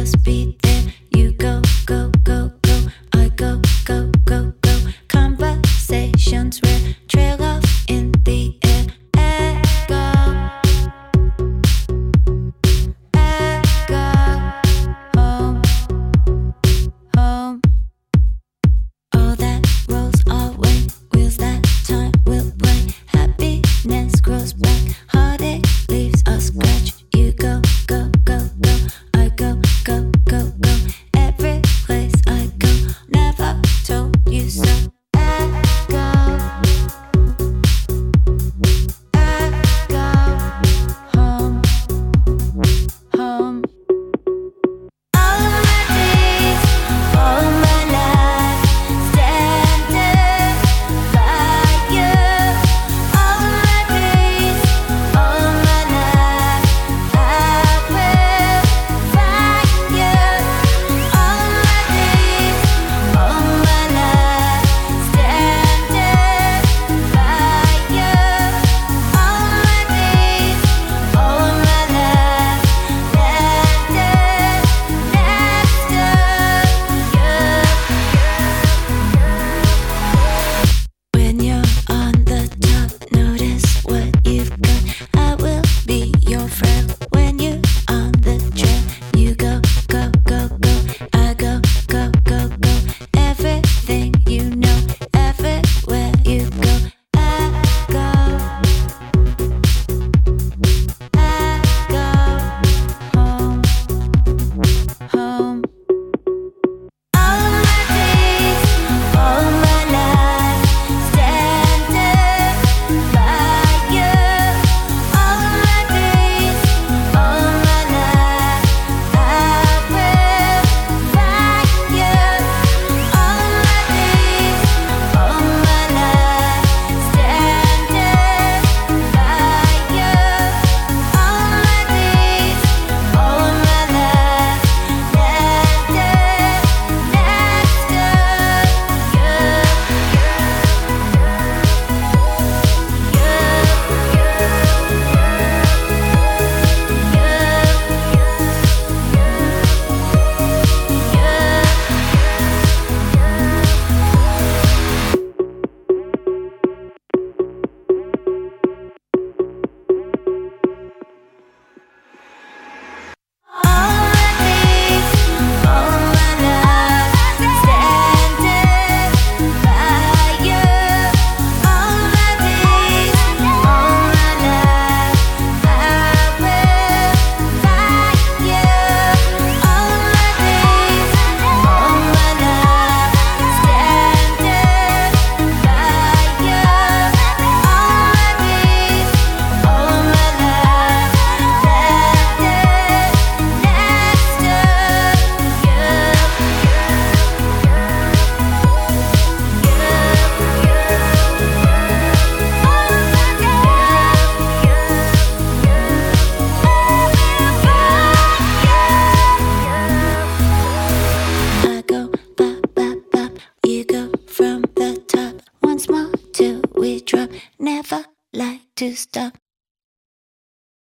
always be there. You go, go, go, go. I go, go, go, go. Conversations will trail off in the air. Echo, echo, home, home. All that rolls away, wheels that time will play. Happiness grows back, heartache leaves a scratch. You go, go, go, go. I go, go, go, go. Every place I go, never told you so. Echo, echo, home, home. All of my days, all of my life, standing by you. All of my days, all of my life, I will find you. All of my days, all of my life, standing by you. All of my days, all of my life, standing next to you. When you're on the top, notice what you've got. I will be your friend when you're on the trail. You go, go, go, go. I go, go, go, go. Everything you know, everywhere you go. I go, home, home. All of my days, all of my life, standing by you. All of my days, all of my life, I will find you. All of my days, all of my life, standing by you. All of my days, all of my life, standing next to I go, bop, bop, bop. You go from the top. Once more till we drop. Never like to stop.